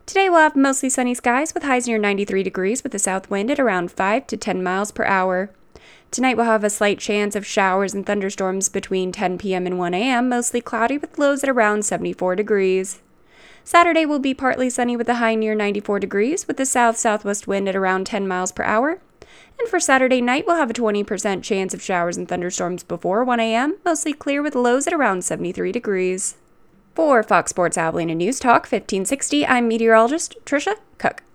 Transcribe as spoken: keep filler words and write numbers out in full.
Today we'll have mostly sunny skies with highs near ninety-three degrees with a south wind at around five to ten miles per hour. Tonight we'll have a slight chance of showers and thunderstorms between ten p.m. and one a.m., mostly cloudy with lows at around seventy-four degrees. Saturday will be partly sunny with a high near ninety-four degrees with a south-southwest wind at around ten miles per hour. And for Saturday night, we'll have a twenty percent chance of showers and thunderstorms before one a.m., mostly clear with lows at around seventy-three degrees. For Fox Sports Abilene and News Talk fifteen sixty, I'm meteorologist Trisha Cook.